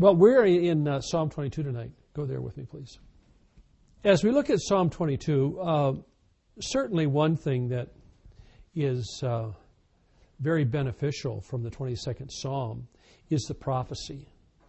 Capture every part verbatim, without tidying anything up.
Well, we're in uh, Psalm twenty-two tonight. Go there with me, please. As we look at Psalm twenty-two, uh, certainly one thing that is uh, very beneficial from the twenty-second Psalm is the prophecy.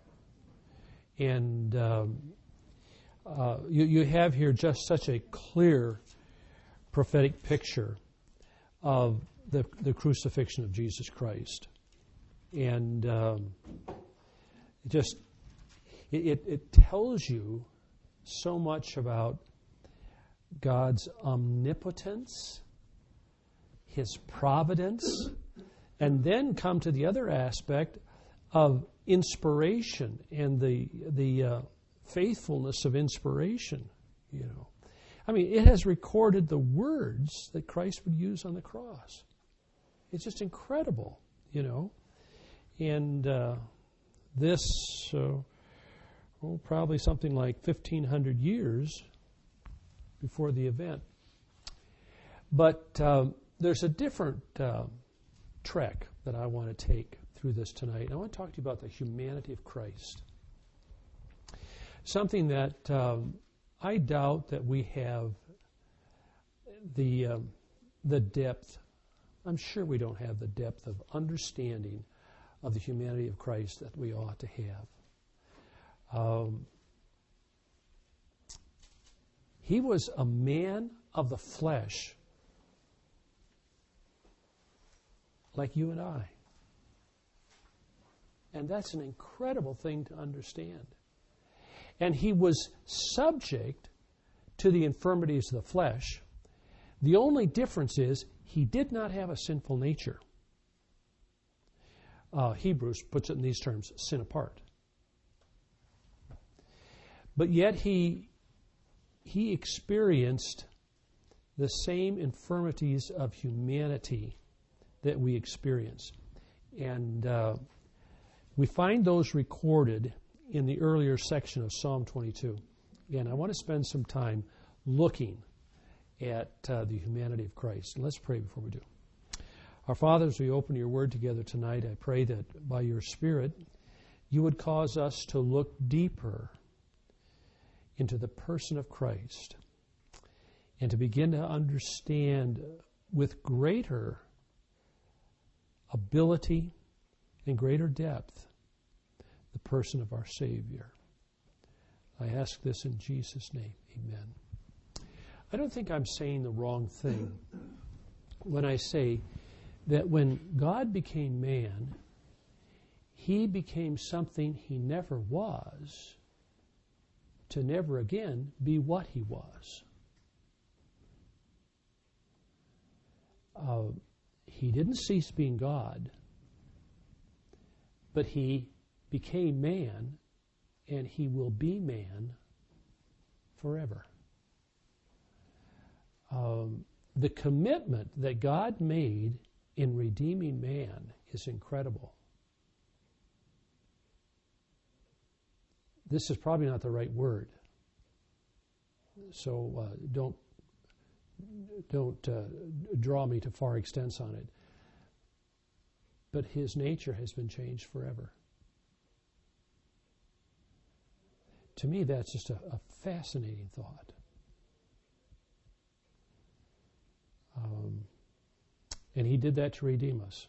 And um, uh, you, you have here just such a clear prophetic picture of the, the crucifixion of Jesus Christ. And um, it just, it, it, it tells you so much about God's omnipotence, His providence, and then come to the other aspect of inspiration and the the uh, faithfulness of inspiration. You know, I mean, it has recorded the words that Christ would use on the cross. It's just incredible, you know, and uh, this, uh, well, probably something like fifteen hundred years before the event. But um, there's a different uh, trek that I want to take through this tonight. I want to talk to you about the humanity of Christ. Something that um, I doubt that we have the um, the depth. I'm sure we don't have the depth of understanding of the humanity of Christ that we ought to have. Um, he was a man of the flesh, like you and I. And that's an incredible thing to understand. And he was subject to the infirmities of the flesh. The only difference is he did not have a sinful nature. Uh, Hebrews puts it in these terms, sin apart. But yet he, he experienced the same infirmities of humanity that we experience. And uh, we find those recorded in the earlier section of Psalm twenty-two. And I want to spend some time looking at uh, the humanity of Christ. And let's pray before we do. Our Father, as we open your word together tonight, I pray that by your Spirit, you would cause us to look deeper into the person of Christ and to begin to understand with greater ability and greater depth the person of our Savior. I ask this in Jesus' name. Amen. I don't think I'm saying the wrong thing when I say that when God became man, he became something he never was, to never again be what he was. Uh, he didn't cease being God, but he became man, and he will be man forever. Um, the commitment that God made in redeeming man is incredible. This is probably not the right word, so uh, don't don't uh, draw me to far extents on it. But his nature has been changed forever. To me, that's just a, a fascinating thought. Um, and he did that to redeem us.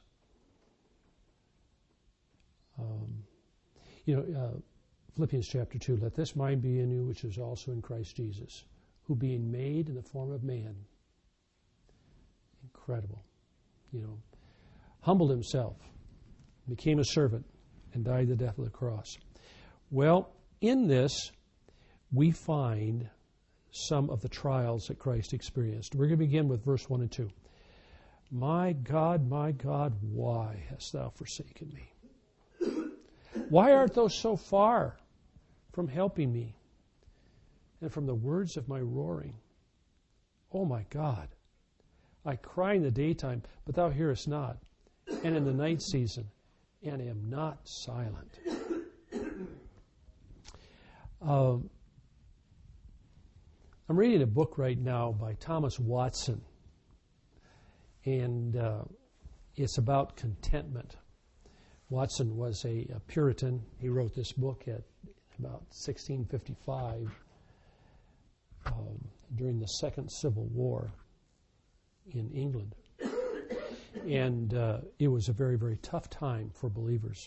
Um, you know, uh, Philippians chapter two, let this mind be in you which is also in Christ Jesus, who being made in the form of man, incredible, you know, humbled himself, became a servant, and died the death of the cross. Well, in this, we find some of the trials that Christ experienced. We're going to begin with verse one and two. My God, my God, why hast thou forsaken me? Why art thou so far from helping me and from the words of my roaring? Oh my God, I cry in the daytime, but thou hearest not, and in the night season, and am not silent. Um, I'm reading a book right now by Thomas Watson, and uh, it's about contentment. Watson was a, a Puritan. He wrote this book at about sixteen fifty-five um, during the Second Civil War in England. And uh, it was a very, very tough time for believers.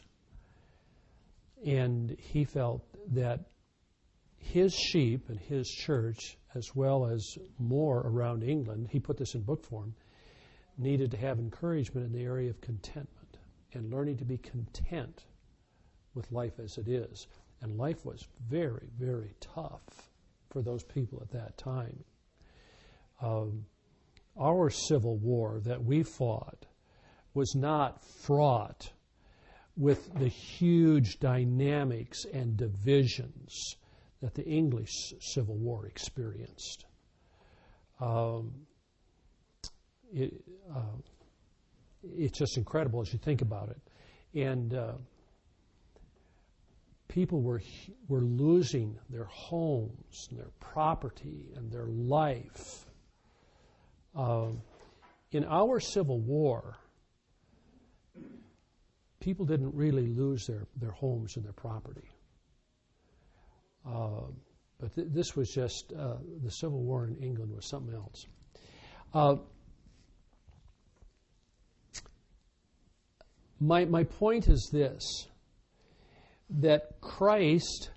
And he felt that his sheep and his church, as well as more around England, he put this in book form, needed to have encouragement in the area of contentment and learning to be content with life as it is. And life was very, very tough for those people at that time. Um, our Civil War that we fought was not fraught with the huge dynamics and divisions that the English Civil War experienced. Um, it, uh, it's just incredible as you think about it. And uh, people were were losing their homes and their property and their life. Um, in our Civil War, people didn't really lose their, their homes and their property. Uh, but th- this was just, uh, the Civil War in England was something else. Uh, my, my point is this, that Christ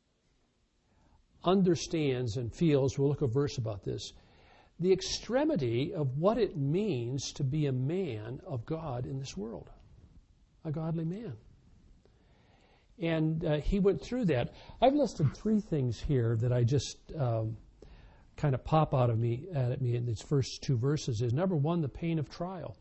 understands and feels, we'll look at a verse about this, the extremity of what it means to be a man of God in this world, a godly man. And uh, he went through that. I've listed three things here that I just um, kind of pop out of me at me in these first two verses. Is number one, the pain of trial.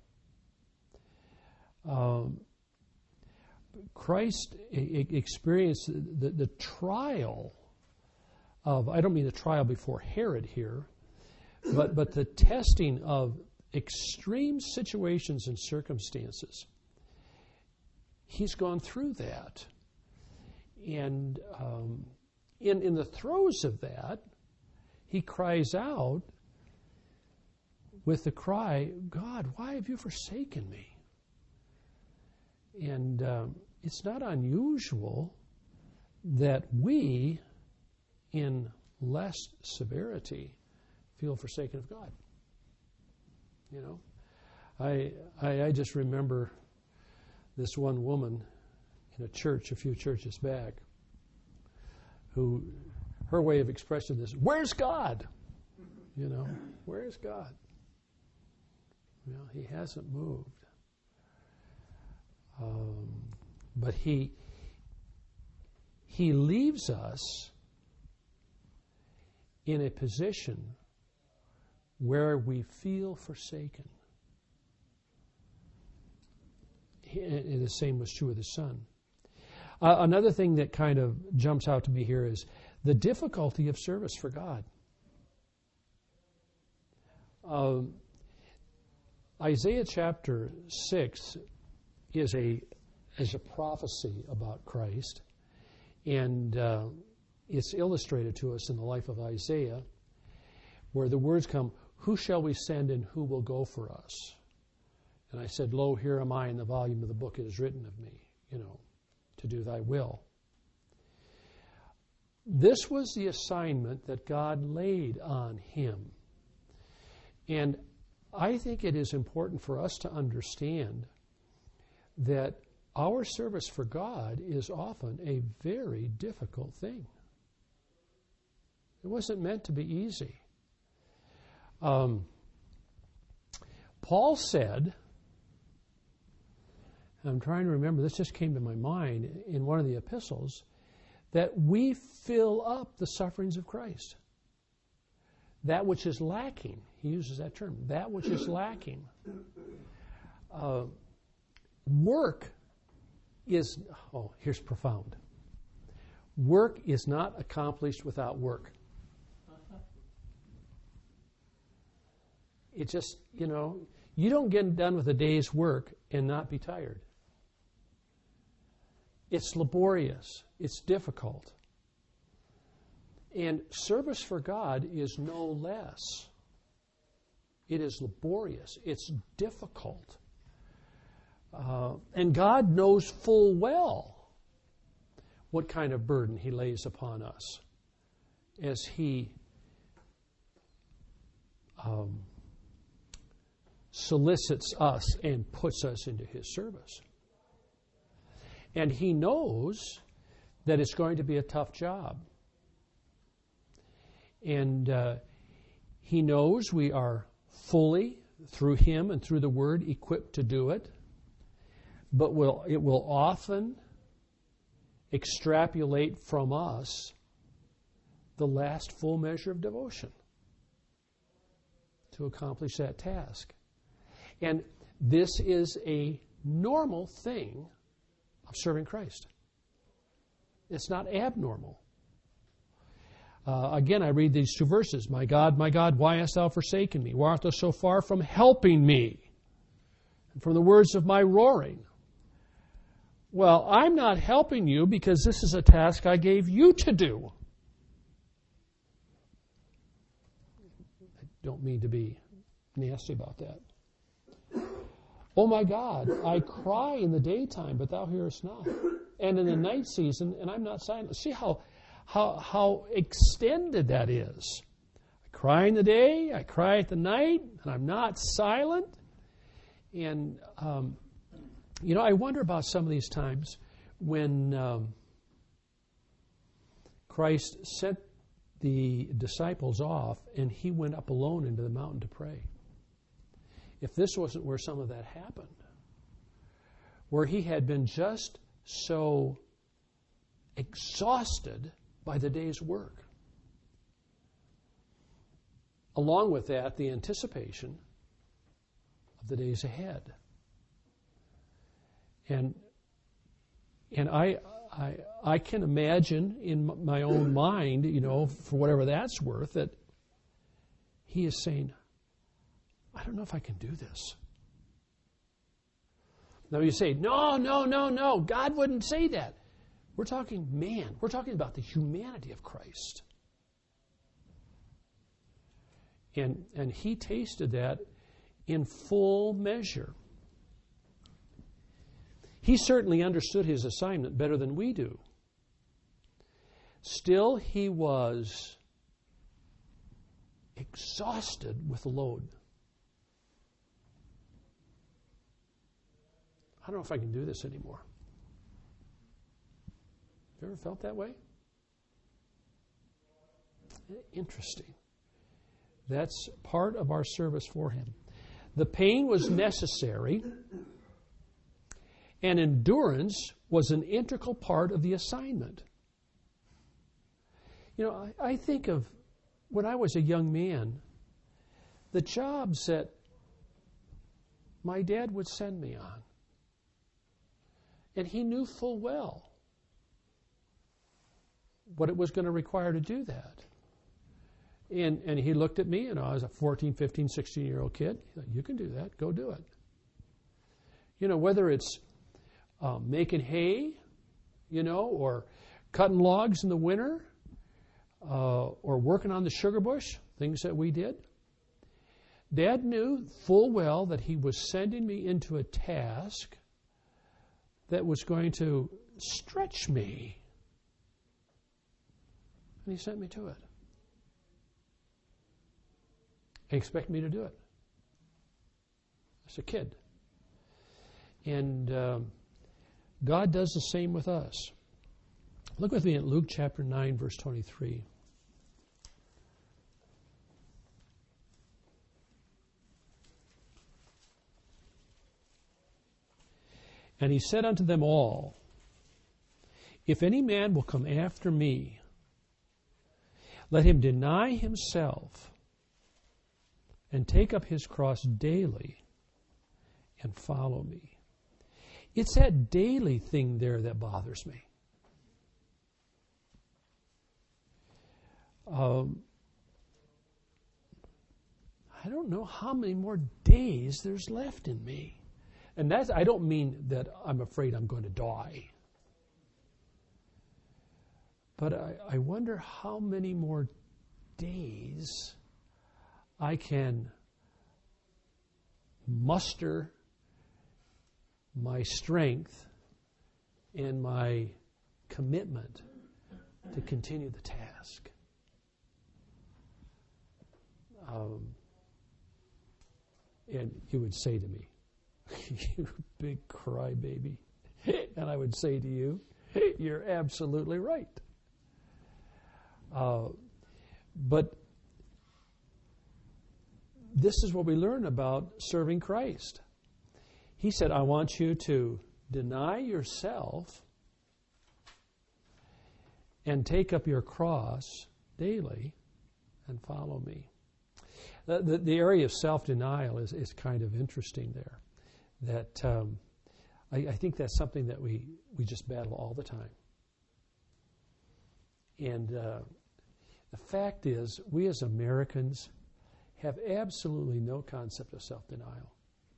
Um, Christ e- experienced the, the trial of, I don't mean the trial before Herod here, but, but the testing of extreme situations and circumstances. He's gone through that. And um, in, in the throes of that, he cries out with the cry, God, why have you forsaken me? And um, it's not unusual that we, in less severity, feel forsaken of God. You know, I, I I just remember this one woman in a church a few churches back who, her way of expressing this, where's God? You know, where's God? Well, he hasn't moved. Um, but he he leaves us in a position where we feel forsaken. And the same was true of the Son. Uh, another thing that kind of jumps out to me here is the difficulty of service for God. Um, Isaiah chapter six is a is a prophecy about Christ, and uh, it's illustrated to us in the life of Isaiah, where the words come, "Who shall we send, and who will go for us?" And I said, "Lo, here am I in the volume of the book. It is written of me, you know, to do thy will." This was the assignment that God laid on him. And I think it is important for us to understand that our service for God is often a very difficult thing. It wasn't meant to be easy. Um, Paul said, I'm trying to remember, this just came to my mind in one of the epistles, that we fill up the sufferings of Christ. That which is lacking, he uses that term, that which is lacking. Uh, work is, oh, here's profound. Work is not accomplished without work. It just, you know, you don't get done with a day's work and not be tired. It's laborious. It's difficult. And service for God is no less. It is laborious. It's difficult. Uh, and God knows full well what kind of burden He lays upon us as He um, solicits us and puts us into His service. And He knows that it's going to be a tough job. And uh, He knows we are fully, through Him and through the Word, equipped to do it. But will it will often extrapolate from us the last full measure of devotion to accomplish that task. And this is a normal thing of serving Christ. It's not abnormal. Uh, again, I read these two verses. My God, my God, why hast thou forsaken me? Why art thou so far from helping me? And from the words of my roaring. Well, I'm not helping you because this is a task I gave you to do. I don't mean to be nasty about that. Oh my God, I cry in the daytime, but thou hearest not. And in the night season, and I'm not silent. See how how how extended that is. I cry in the day, I cry at the night, and I'm not silent. And um, you know, I wonder about some of these times when um, Christ sent the disciples off and He went up alone into the mountain to pray. If this wasn't where some of that happened, where He had been just so exhausted by the day's work. Along with that, the anticipation of the days ahead. And and I, I I can imagine in my own mind, you know, for whatever that's worth, that He is saying, I don't know if I can do this. Now you say, no, no, no, no. God wouldn't say that. We're talking man. We're talking about the humanity of Christ. And, and He tasted that in full measure. He certainly understood His assignment better than we do. Still, He was exhausted with the load. I don't know if I can do this anymore. Have you ever felt that way? Interesting. That's part of our service for Him. The pain was necessary, and endurance was an integral part of the assignment. You know, I, I think of when I was a young man, the jobs that my dad would send me on. And he knew full well what it was going to require to do that. And and he looked at me, and I was a fourteen, fifteen, sixteen-year-old kid. He said, you can do that. Go do it. You know, whether it's um, making hay, you know, or cutting logs in the winter, uh, or working on the sugar bush, things that we did. Dad knew full well that he was sending me into a task that was going to stretch me. And He sent me to it. He expected me to do it. As a kid. And um, God does the same with us. Look with me at Luke chapter nine, verse twenty-three. And He said unto them all, if any man will come after me, let him deny himself and take up his cross daily and follow me. It's that daily thing there that bothers me. Um, I don't know how many more days there's left in me. And that's, I don't mean that I'm afraid I'm going to die. But I, I wonder how many more days I can muster my strength and my commitment to continue the task. Um, and he would say to me, "You big crybaby," and I would say to you, "You're absolutely right." Uh, but this is what we learn about serving Christ. He said, "I want you to deny yourself and take up your cross daily and follow me." The, the, the area of self-denial is, is kind of interesting there. That um, I, I think that's something that we, we just battle all the time. And uh, the fact is, we as Americans have absolutely no concept of self-denial.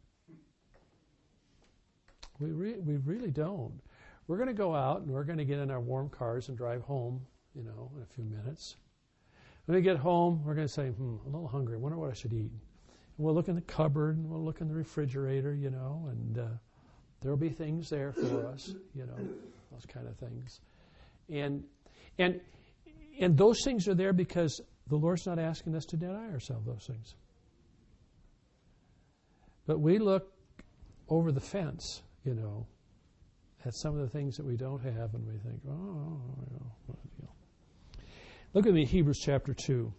We, re- we really don't. We're going to go out and we're going to get in our warm cars and drive home, you know, in a few minutes. When we get home, we're going to say, hmm, I'm a little hungry. I wonder what I should eat. And we'll look in the cupboard and we'll look in the refrigerator, you know, and uh, there'll be things there for us, you know, those kind of things. And and and those things are there because the Lord's not asking us to deny ourselves those things. But we look over the fence, you know, at some of the things that we don't have, and we think, oh, you know, what a deal. Look at me, Hebrews chapter two.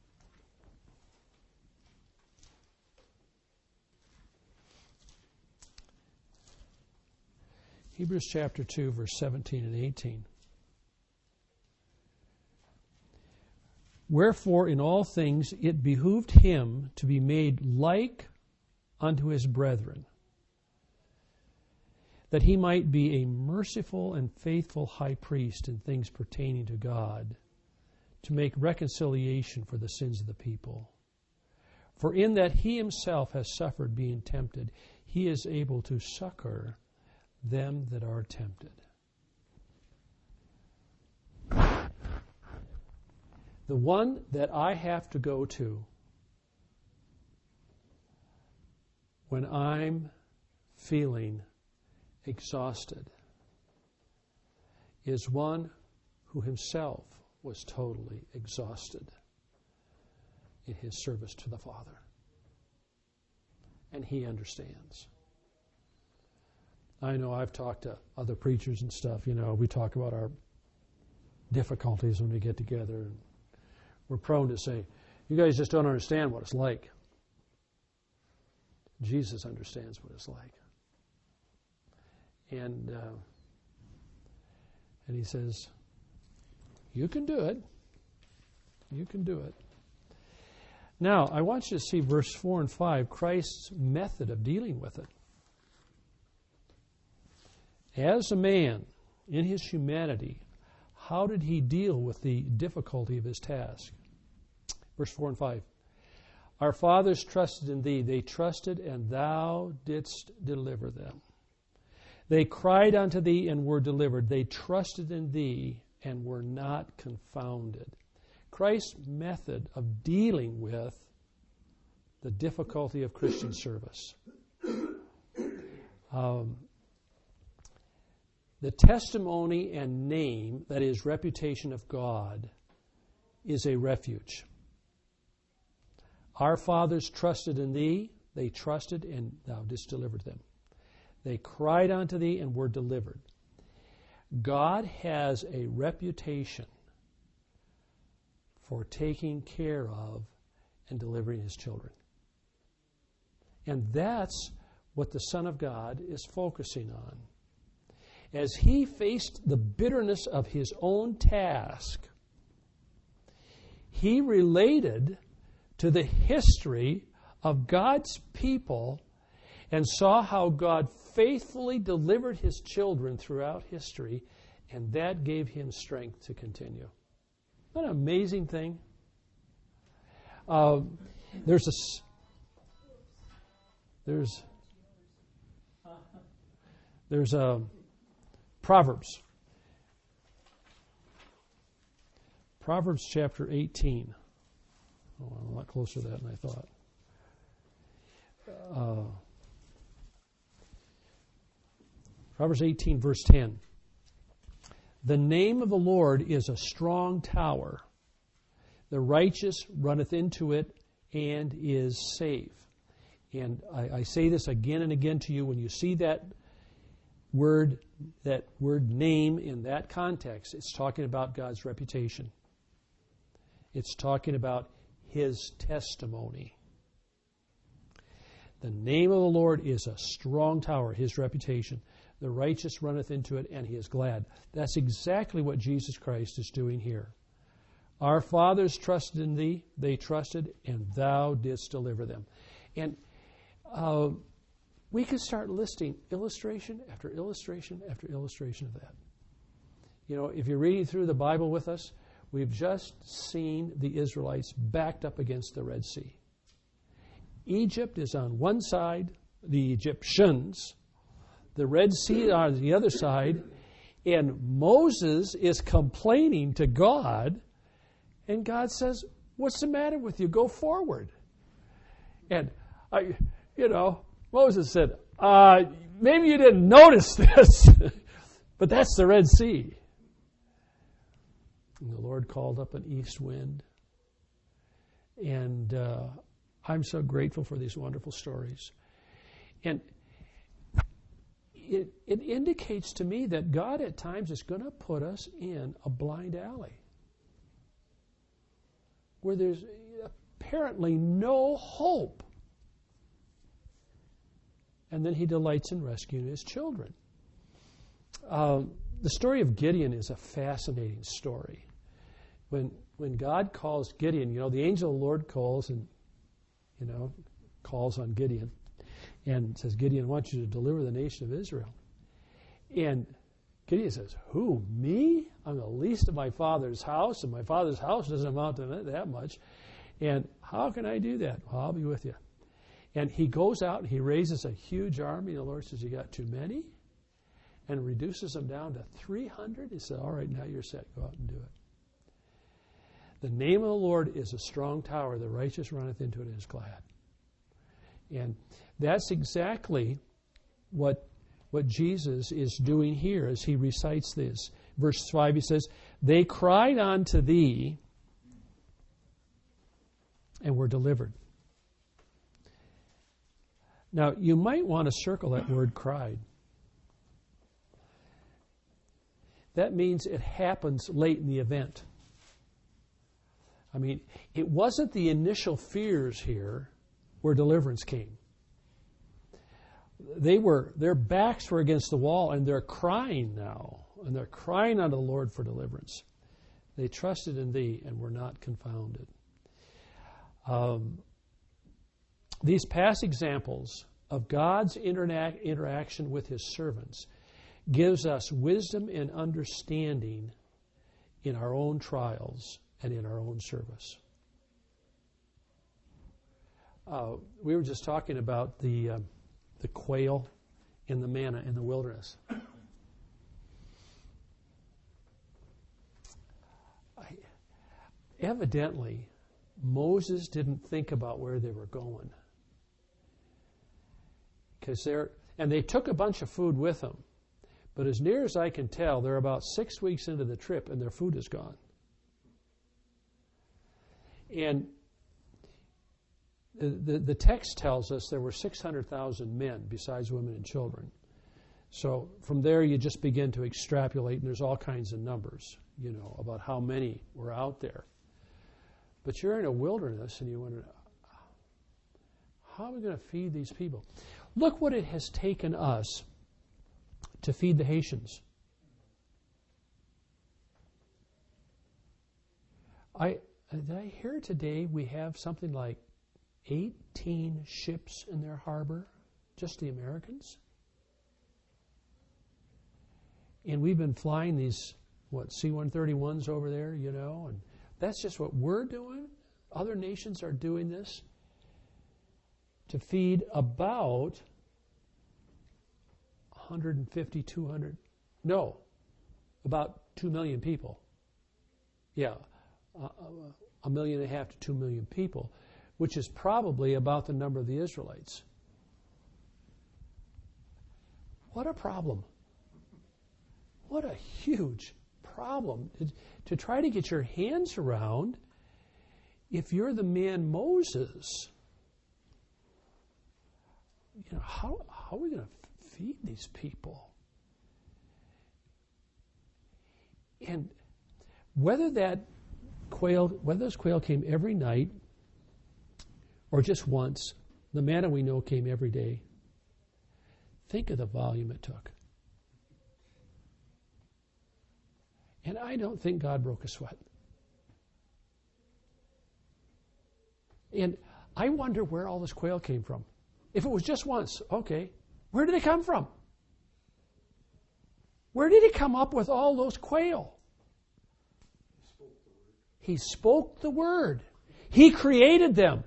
Hebrews chapter two, verse seventeen and eighteen. Wherefore in all things it behooved him to be made like unto his brethren, that he might be a merciful and faithful high priest in things pertaining to God, to make reconciliation for the sins of the people. For in that he himself has suffered being tempted, he is able to succor them that are tempted. The one that I have to go to when I'm feeling exhausted is one who himself was totally exhausted in his service to the Father. And he understands. I know I've talked to other preachers and stuff, you know, we talk about our difficulties when we get together, and we're prone to say, you guys just don't understand what it's like. Jesus understands what it's like. And uh, and he says, you can do it. You can do it. Now, I want you to see verse four and five, Christ's method of dealing with it. As a man, in his humanity, how did he deal with the difficulty of his task? Verse four and five. Our fathers trusted in thee. They trusted, and thou didst deliver them. They cried unto thee and were delivered. They trusted in thee and were not confounded. Christ's method of dealing with the difficulty of Christian service. Um, the testimony and name, that is, reputation of God, is a refuge. Our fathers trusted in thee. They trusted, and thou didst deliver them. They cried unto thee and were delivered. God has a reputation for taking care of and delivering his children. And that's what the Son of God is focusing on. As he faced the bitterness of his own task, he related to the history of God's people and saw how God faithfully delivered his children throughout history, and that gave him strength to continue. Isn't that an amazing thing? Uh, there's a there's there's a Proverbs. Proverbs chapter eighteen. Oh, I'm a lot closer to that than I thought. Uh, Proverbs eighteen, verse ten. The name of the Lord is a strong tower. The righteous runneth into it and is safe. And I, I say this again and again to you, when you see that word, that word name in that context, it's talking about God's reputation. It's talking about His testimony. The name of the Lord is a strong tower, His reputation. The righteous runneth into it, and he is glad. That's exactly what Jesus Christ is doing here. Our fathers trusted in thee, they trusted, and thou didst deliver them. And uh, we could start listing illustration after illustration after illustration of that. You know, if you're reading through the Bible with us, we've just seen the Israelites backed up against the Red Sea. Egypt is on one side, the Egyptians. The Red Sea on the other side, and Moses is complaining to God, and God says, "What's the matter with you? Go forward." And I, you know, Moses said, uh, "Maybe you didn't notice this, but that's the Red Sea." And the Lord called up an east wind, and uh, I'm so grateful for these wonderful stories, and. It, it indicates to me that God at times is going to put us in a blind alley where there's apparently no hope. And then He delights in rescuing His children. Um, the story of Gideon is a fascinating story. When when God calls Gideon, you know, the angel of the Lord calls and, you know, calls on Gideon. And says, "Gideon, I want you to deliver the nation of Israel." And Gideon says, "Who, me? I'm the least of my father's house, and my father's house doesn't amount to that much. And how can I do that?" "Well, I'll be with you." And he goes out and he raises a huge army. The Lord says, "You got too many?" And reduces them down to three hundred. He said, "All right, now you're set. Go out and do it." The name of the Lord is a strong tower. The righteous runneth into it and is glad. And that's exactly what, what Jesus is doing here as he recites this. Verse five, he says, "They cried unto thee and were delivered." Now, you might want to circle that word cried. That means it happens late in the event. I mean, it wasn't the initial fears here where deliverance came. They were, their backs were against the wall, and they're crying now, and they're crying unto the Lord for deliverance. They trusted in thee and were not confounded. Um, these past examples of God's interac- interaction with His servants gives us wisdom and understanding in our own trials and in our own service. Uh, we were just talking about the uh, the quail and the manna in the wilderness. I, evidently, Moses didn't think about where they were going, because they're and they took a bunch of food with them, but as near as I can tell, they're about six weeks into the trip and their food is gone. And The, the, the text tells us there were six hundred thousand men besides women and children. So from there you just begin to extrapolate, and there's all kinds of numbers, you know, about how many were out there. But you're in a wilderness and you wonder, how are we going to feed these people? Look what it has taken us to feed the Haitians. I did I hear today we have something like eighteen ships in their harbor, just the Americans. And we've been flying these, what, C one thirty-ones over there, you know, and that's just what we're doing. Other nations are doing this to feed about one hundred fifty, two hundred, no, about two million people. Yeah, uh, a million and a half to two million people, which is probably about the number of the Israelites. What a problem. What a huge problem to, to try to get your hands around if you're the man Moses. You know, how, how are we going to feed these people? And whether that quail, whether those quail came every night or just once, the manna we know came every day. Think of the volume it took. And I don't think God broke a sweat. And I wonder where all this quail came from. If it was just once, okay, where did it come from? Where did he come up with all those quail? He spoke the word. He created them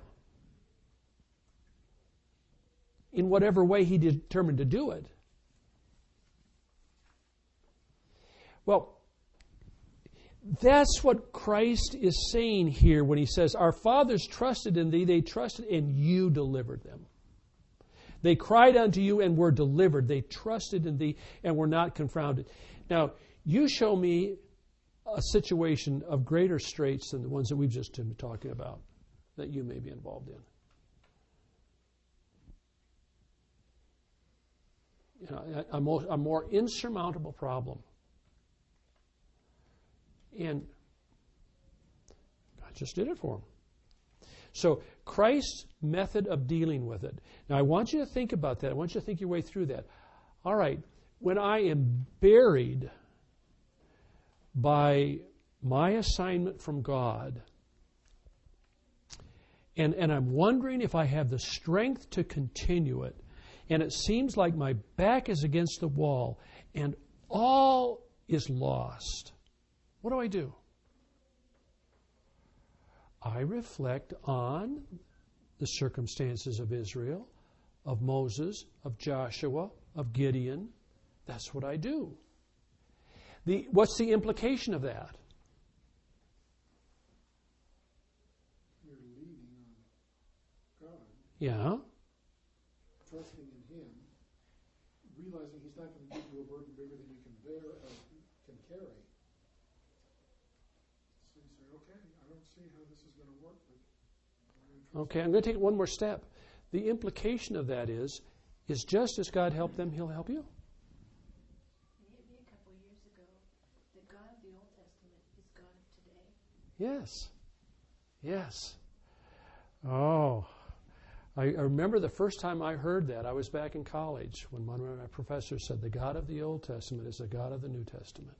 in whatever way he determined to do it. Well, that's what Christ is saying here when he says, our fathers trusted in thee, they trusted and you delivered them. They cried unto you and were delivered. They trusted in thee and were not confounded. Now, you show me a situation of greater straits than the ones that we've just been talking about that you may be involved in. You know, a, more, a more insurmountable problem. And God just did it for him. So Christ's method of dealing with it. Now I want you to think about that. I want you to think your way through that. All right, when I am buried by my assignment from God, and, and I'm wondering if I have the strength to continue it, and it seems like my back is against the wall, and all is lost, what do I do? I reflect on the circumstances of Israel, of Moses, of Joshua, of Gideon. That's what I do. The, what's the implication of that? You're leaning on God. Yeah. Trusting in Him, realizing He's not going to give you a burden bigger than you can bear or can carry. So you say, okay, I don't see how this is going to work. But Okay, I'm going to take one more step. The implication of that is, is just as God helped them, He'll help you. Maybe a couple years ago, the God of the Old Testament is God of today. Yes. Yes. Oh. I, I remember the first time I heard that, I was back in college when one of my professors said, the God of the Old Testament is the God of the New Testament.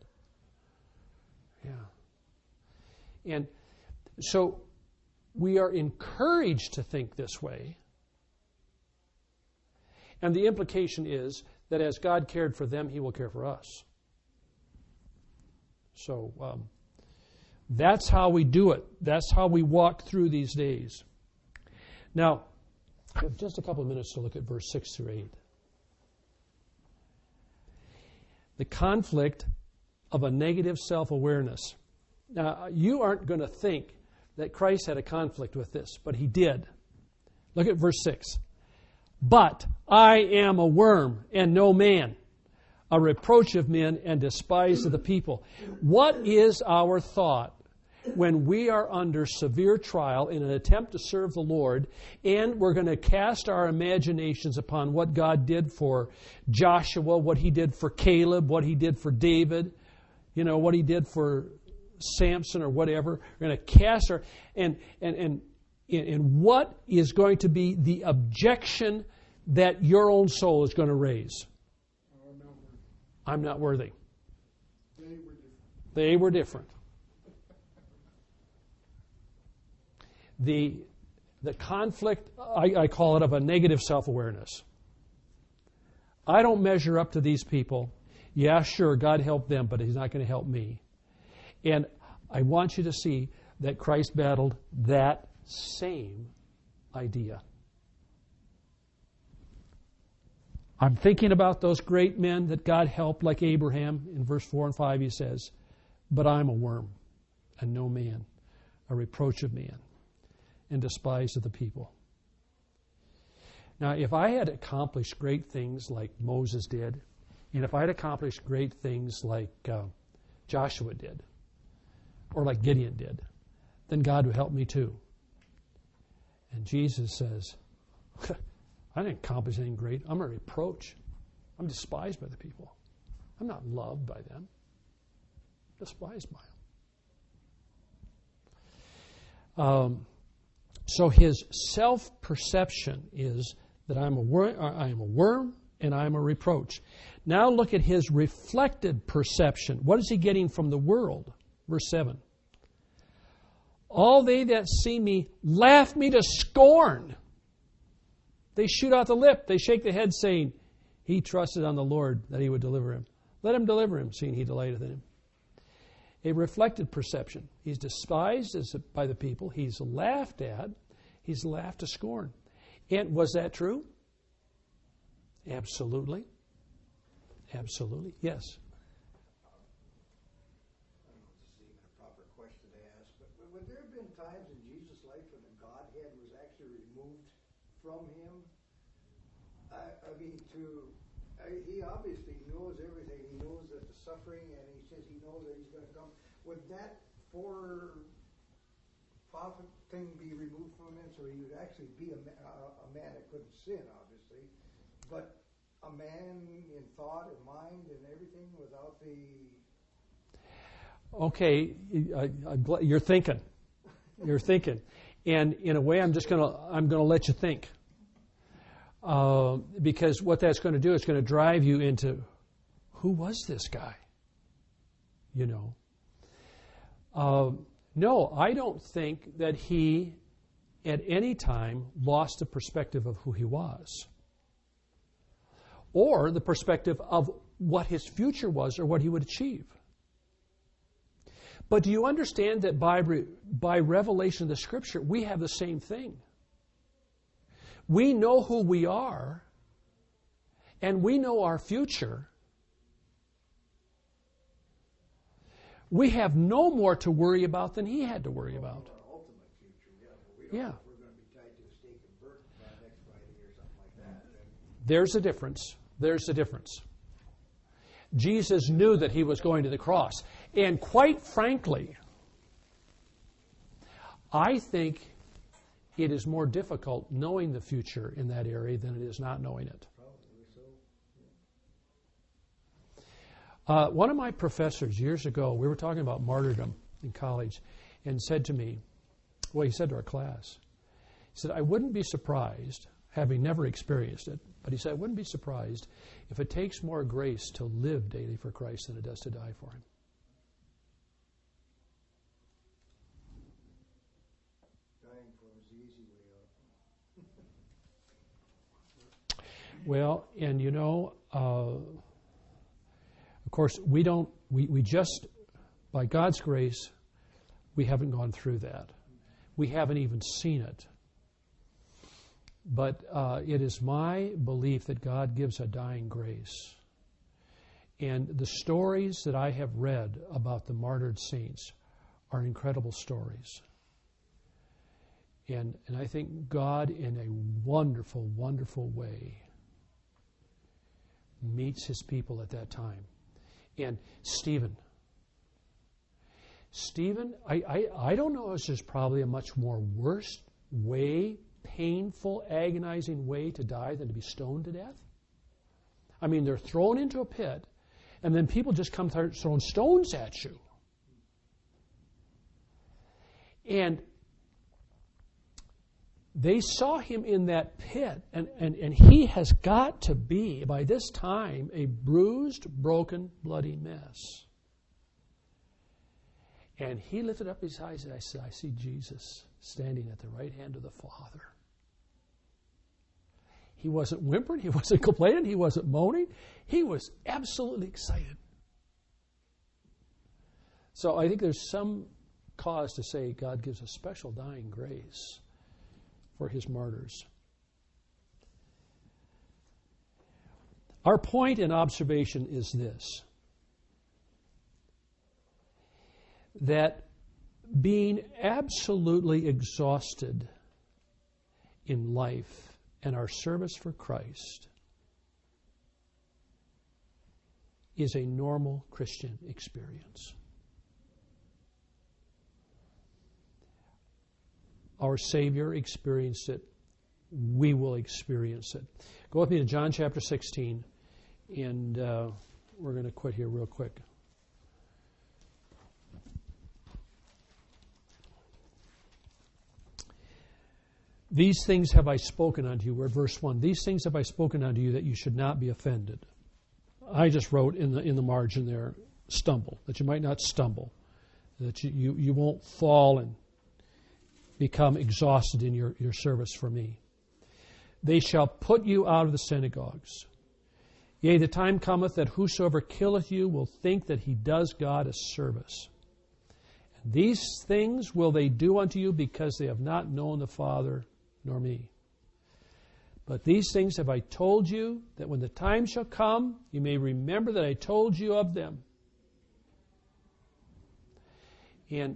Yeah. And so we are encouraged to think this way. And the implication is that as God cared for them, He will care for us. So um, that's how we do it. That's how we walk through these days. Now, we have just a couple of minutes to look at verse six through eight. The conflict of a negative self-awareness. Now, you aren't going to think that Christ had a conflict with this, but He did. Look at verse six. But I am a worm and no man, a reproach of men and despised of the people. What is our thought when we are under severe trial in an attempt to serve the Lord, and we're going to cast our imaginations upon what God did for Joshua, what He did for Caleb, what He did for David, you know, what He did for Samson or whatever. We're going to cast our, and, and, and, and what is going to be the objection that your own soul is going to raise? I'm not worthy. I'm not worthy. They were different. They were different. The, the conflict, I, I call it, of a negative self-awareness. I don't measure up to these people. Yeah, sure, God helped them, but He's not going to help me. And I want you to see that Christ battled that same idea. I'm thinking about those great men that God helped, like Abraham. In verse four and five he says, but I'm a worm and no man, a reproach of man, and despised of the people. Now, if I had accomplished great things like Moses did, And if I had accomplished great things like uh, Joshua did, or like Gideon did, then God would help me too. And Jesus says, I didn't accomplish anything great. I'm a reproach. I'm despised by the people. I'm not loved by them. Despised by them. Um, so his self-perception is that I'm a wor- I am a worm and I am a reproach. Now look at his reflected perception. What is he getting from the world? Verse seven. All they that see me laugh me to scorn. They shoot out the lip. They shake the head, saying, he trusted on the Lord that he would deliver him. Let him deliver him, seeing he delighteth in him. A reflected perception. He's despised as by the people. He's laughed at. He's laughed to scorn. And was that true? Absolutely. Absolutely. Yes. I don't know if this is even a proper question to ask, but would there have been times in Jesus' life when the Godhead was actually removed from him? I, I mean, to I, he obviously knows everything. He knows that the suffering, and he says he knows that he's going to come. Would that for prophet thing be removed from him, so he would actually be a, a, a man that couldn't sin, obviously, but a man in thought and mind and everything without the... Okay, I, I, you're thinking. You're thinking. And in a way, I'm just going to I'm going to let you think. Uh, because what that's going to do is going to drive you into, who was this guy? You know. Uh, no, I don't think that he at any time lost the perspective of who he was, or the perspective of what his future was or what he would achieve. But do you understand that by, by revelation of the Scripture, we have the same thing? We know who we are, and we know our future. We have no more to worry about than he had to worry about. Our ultimate future, yeah. We don't Yeah. know if we're going to be tied to a stake and burnt by next Friday or something like that. There's a difference. There's a difference. Jesus knew that he was going to the cross. And quite frankly, I think it is more difficult knowing the future in that area than it is not knowing it. Probably so. Uh, one of my professors years ago, we were talking about martyrdom in college, and said to me, well, he said to our class, he said, I wouldn't be surprised, having never experienced it, but he said, I wouldn't be surprised if it takes more grace to live daily for Christ than it does to die for him. Dying for him is the easy way out. Well, and you know, uh, of course, we don't, we, we just, by God's grace, we haven't gone through that. We haven't even seen it. But uh, it is my belief that God gives a dying grace. And the stories that I have read about the martyred saints are incredible stories. And, and I think God, in a wonderful, wonderful way, meets his people at that time. And Stephen, Stephen, I, I, I don't know if there's probably a much more worse way, painful, agonizing way to die than to be stoned to death. I mean, they're thrown into a pit, and then people just come throwing stones at you. And they saw him in that pit, and, and, and he has got to be, by this time, a bruised, broken, bloody mess. And he lifted up his eyes, and I said, I see Jesus standing at the right hand of the Father. He wasn't whimpering, he wasn't complaining, he wasn't moaning. He was absolutely excited. So I think there's some cause to say God gives a special dying grace for his martyrs. Our point in observation is this: that being absolutely exhausted in life and our service for Christ, is a normal Christian experience. Our Savior experienced it. We will experience it. Go with me to John chapter sixteen, and uh, we're going to quit here real quick. These things have I spoken unto you. We're at verse one. These things have I spoken unto you that you should not be offended. I just wrote in the in the margin there, stumble, that you might not stumble, that you, you, you won't fall and become exhausted in your, your service for me. They shall put you out of the synagogues. Yea, the time cometh that whosoever killeth you will think that he does God a service. And these things will they do unto you because they have not known the Father nor me. But these things have I told you, that when the time shall come, you may remember that I told you of them. And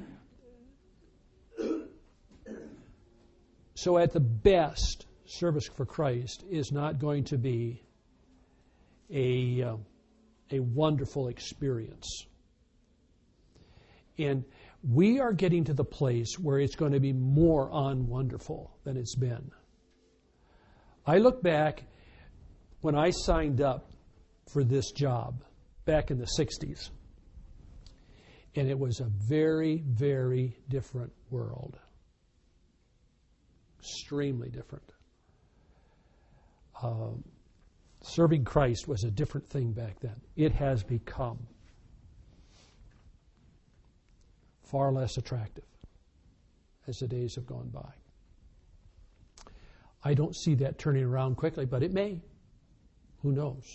so at the best, service for Christ is not going to be a, uh, a wonderful experience. And we are getting to the place where it's going to be more unwonderful than it's been. I look back when I signed up for this job back in the sixties, and it was a very, very different world. Extremely different. Um, serving Christ was a different thing back then. It has become far less attractive as the days have gone by. I don't see that turning around quickly, but it may. Who knows?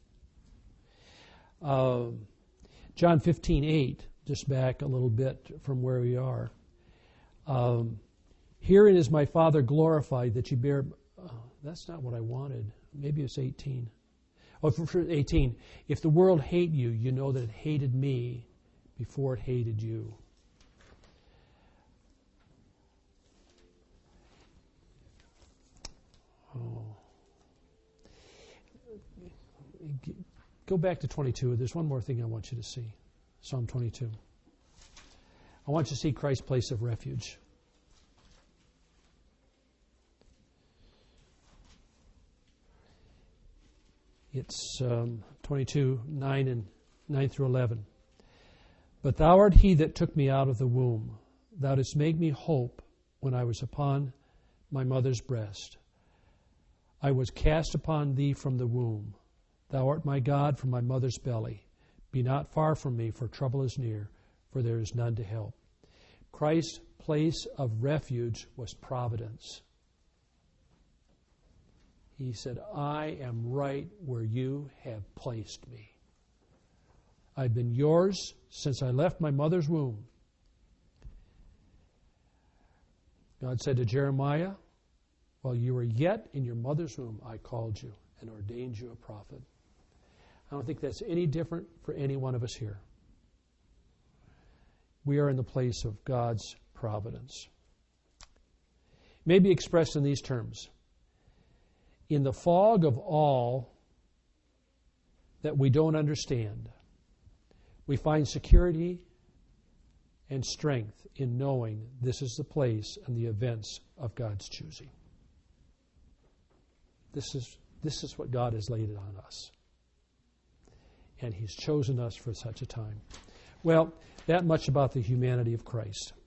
Um, John fifteen eight, just back a little bit from where we are. Um, Herein is my Father glorified, that you bear... Uh, that's not what I wanted. Maybe it's eighteen. Oh, for, for eighteen. If the world hate you, you know that it hated me before it hated you. Oh. Go back to twenty-two. There's one more thing I want you to see. Psalm twenty-two. I want you to see Christ's place of refuge. It's um, twenty-two, nine and nine through eleven. But thou art he that took me out of the womb. Thou didst make me hope when I was upon my mother's breast. I was cast upon thee from the womb. Thou art my God from my mother's belly. Be not far from me, for trouble is near, for there is none to help. Christ's place of refuge was providence. He said, I am right where you have placed me. I've been yours since I left my mother's womb. God said to Jeremiah, while you were yet in your mother's womb, I called you and ordained you a prophet. I don't think that's any different for any one of us here. We are in the place of God's providence. It may be expressed in these terms. In the fog of all that we don't understand, we find security and strength in knowing this is the place and the events of God's choosing. This is, this is what God has laid it on us. And He's chosen us for such a time. Well, that much about the humanity of Christ.